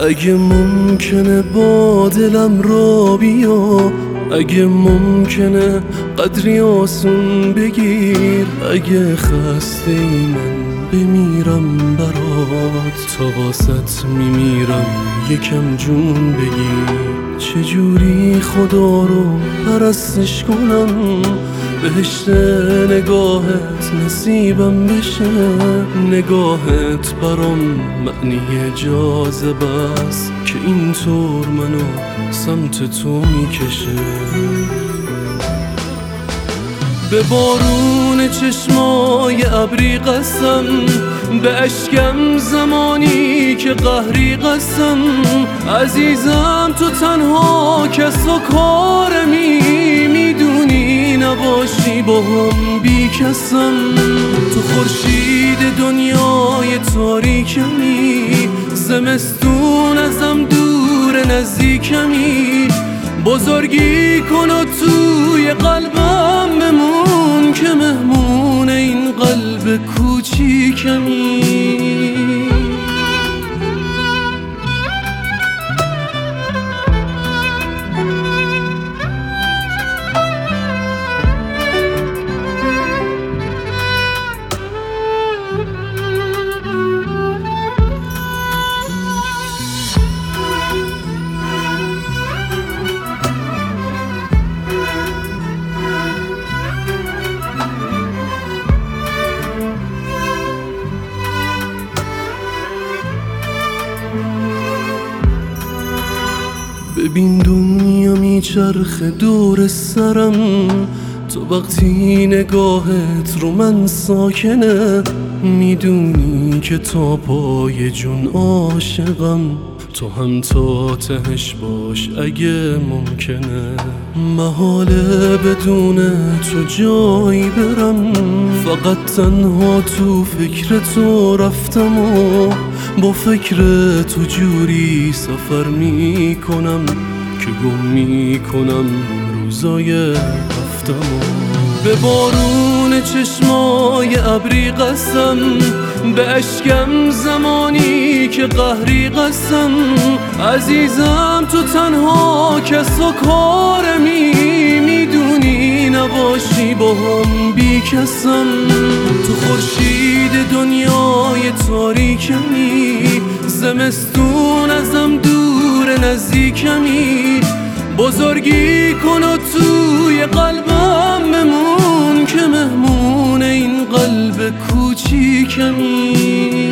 اگه ممکنه با دلم را بیا، اگه ممکنه قدری آسون بگیر، اگه خسته ای من بمیرم برات، تا واسط میمیرم یکم جون بگیر. چجوری خدا رو پرستش کنم، بهشت نگاهت نصیبم بشه، نگاهت برام معنی جاذبه است که اینطور منو سمت تو میکشه. به بارون چشمای ابری قسم، به اشکم زمانی که قهری قسم، عزیزم تو تنها کس و کارمی، میدونی نباشی با هم بی کسم. تو خورشید دنیای تاریکمی، زمستون ازم دور نزدیکمی، بزرگی کن و توی قلبم بمون که مهمون این قلب کوچیکمی. ببین دنیا میچرخه دور سرم، تو وقتی نگاهت رو من ساکنه، میدونی که تا پای جون عاشقم، تو هم تا تهش باش اگه ممکنه. محاله بدون تو جایی برم، فقط تنها تو فکر تو رفتم و با فکر تو جوری سفر میکنم که گم میکنم روزای هفتم. به بارون چشمای ابری قسم، به اشکم زمانی که قهری قسم، عزیزم تو تنها کس و کارمی، میدونی نباشی با هم بی کسم. تو خورشید دنیای تاریکمی، زمستون ازم دور نزدیکمی، بزرگی کن و توی قلبم بمون که مهمون این قلب کوچیکمی.